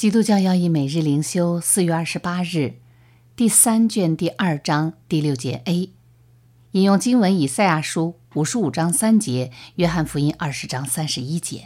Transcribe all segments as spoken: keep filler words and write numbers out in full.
基督教要义每日灵修四月二十八日，第三卷第二章第六节 A， 引用经文以赛亚书五十五章三节，约翰福音二十章三十一节。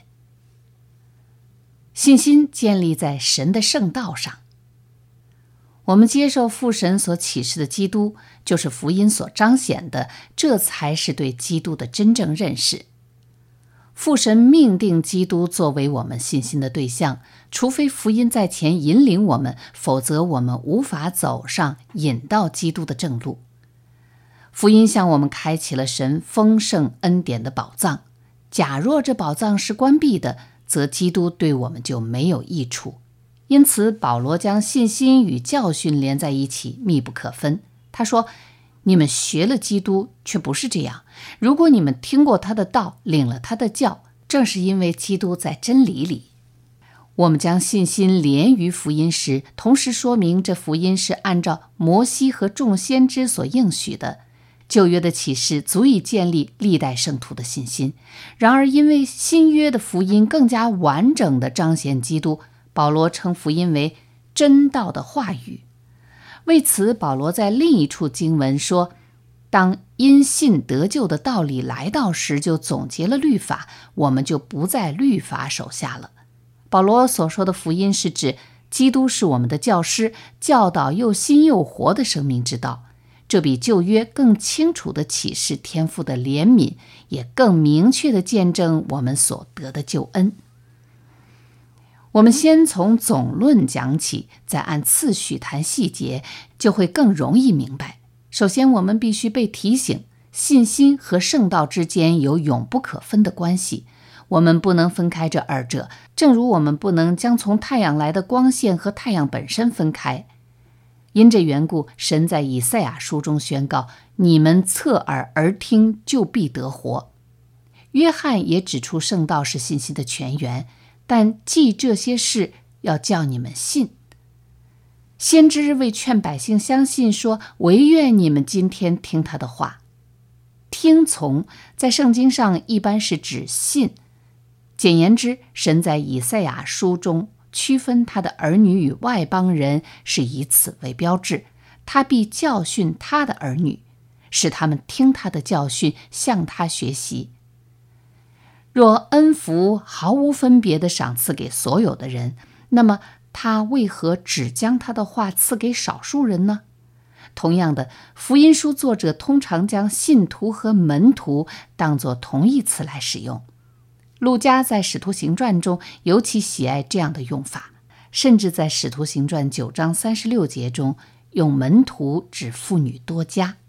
信心建立在神的圣道上。我们接受父神所启示的基督，就是福音所彰显的，这才是对基督的真正认识。父神命定基督作为我们信心的对象，除非福音在前引领我们，否则我们无法走上引到基督的正路。福音向我们开启了神丰盛恩典的宝藏，假若这宝藏是关闭的，则基督对我们就没有益处。因此保罗将信心与教训连在一起，密不可分。他说，你们学了基督，却不是这样。如果你们听过他的道，领了他的教，正是因为基督在真理里。我们将信心连于福音时，同时说明这福音是按照摩西和众先知所应许的。旧约的启示足以建立历代圣徒的信心，然而因为新约的福音更加完整地彰显基督，保罗称福音为真道的话语。为此，保罗在另一处经文说，当因信得救的道理来到时，就总结了律法，我们就不在律法手下了。保罗所说的福音是指基督是我们的教师，教导又新又活的生命之道。这比旧约更清楚地启示天父的怜悯，也更明确地见证我们所得的救恩。我们先从总论讲起，再按次序谈细节，就会更容易明白。首先，我们必须被提醒，信心和圣道之间有永不可分的关系，我们不能分开这二者，正如我们不能将从太阳来的光线和太阳本身分开。因这缘故，神在以赛亚书中宣告，你们侧耳而听，就必得活。约翰也指出圣道是信心的泉源，但记这些事，要叫你们信。先知为劝百姓相信说，惟愿你们今天听他的话。听从在圣经上一般是指信。简言之，神在以赛亚书中区分他的儿女与外邦人，是以此为标志。他必教训他的儿女，使他们听他的教训，向他学习。若恩福毫无分别地赏赐给所有的人，那么他为何只将他的话赐给少数人呢？同样的，福音书作者通常将信徒和门徒当作同义词来使用。路加在《使徒行传》中尤其喜爱这样的用法，甚至在《使徒行传》九章三十六节中用门徒指妇女多加。